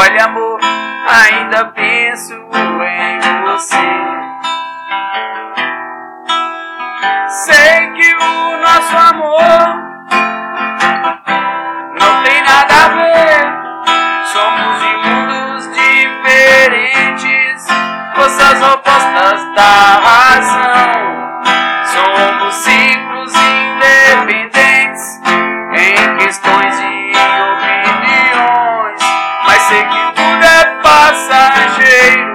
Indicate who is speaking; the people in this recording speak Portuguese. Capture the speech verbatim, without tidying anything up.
Speaker 1: Olha, amor, ainda penso em você. Sei que o nosso amor não tem nada a ver. Somos de mundos diferentes, forças opostas da razão. Somos ciclos independentes em questões de opiniões, mas sei que tudo é passageiro.